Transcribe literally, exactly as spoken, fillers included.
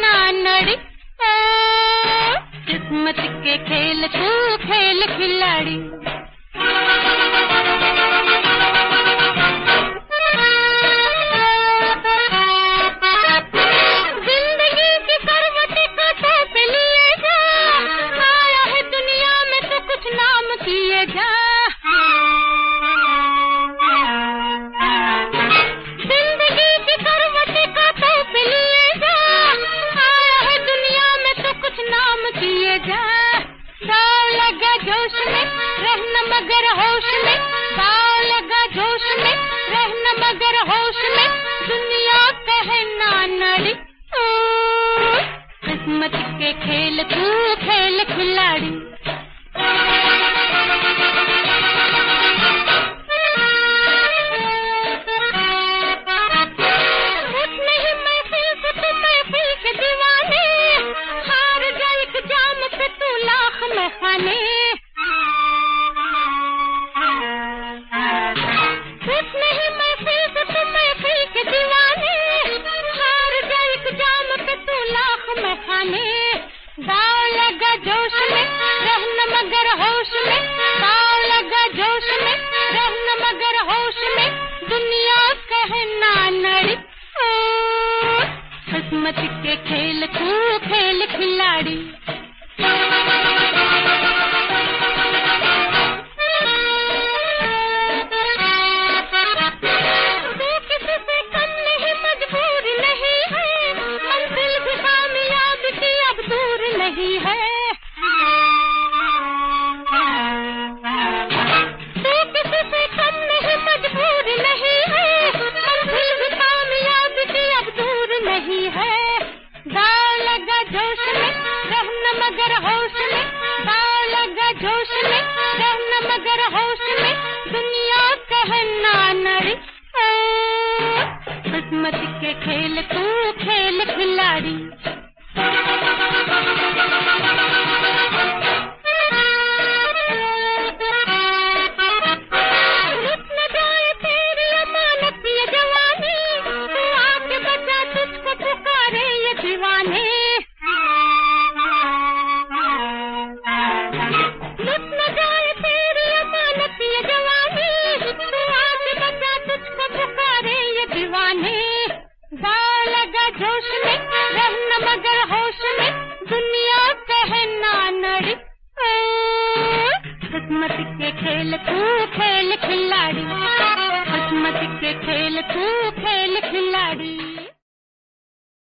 नानड़ी, किस्मत के खेल तू खेल खिलाड़ी। जिंदगी की करवट कांटों पे लिए जा, आया है दुनिया में तो कुछ नाम किए जा। जिंदगी की करवट कांटों पे लिए जा, आया है दुनिया में तो कुछ नाम किए जा। दाव लगा जोश में रहना मगर होश में, दाव लगा जोश में रहना मगर होश में, दुनिया कहे नानड़ी, किस्मत के खेल तू खेल खिलाड़ी। उठने ही महफिल से तू महफिल के दीवाने, हार जाए एक जाम पे तू लाख में खाने। उठने ही महफिल से तू महफिल के दीवाने, हार जाए एक जाम पे तू लाख में खाने। दाव लगा जोश में रहना मगर होश में, दाव लगा जोश में रहना मगर होश में, दुनिया कहे नानड़ी, किस्मत के खेल तू खेल खिलाड़ी। तू किसी से कम नहीं, मजबूर नहीं है, मंजिल भी कामयाब की अब दूर नहीं है। तू किसी से कम नहीं, मजबूर नहीं है, मंजिल भी कामयाब की अब दूर नहीं है। दाव लगा जोश में रहना मगर होश में, दाव लगा जोश में रहना मगर होश में, दुनिया कहे नानड़ी, किस्मत के खेल तू खेल खिलाड़ी। रुक न जाए तेरी अमानत ये जवानी, तू आके बचा तुझको पुकारे ये दीवाने। रुक न जाए तेरी अमानत ये जवानी, तू आके बचा तुझको पुकारे ये दीवाने। दाव लगा जोश में रहना मगर होश में, दुनिया कहे नानड़ी, किस्मत के खेल तू खेल खिलाड़ी, किस्मत के खेल तू खेल खिलाड़ी।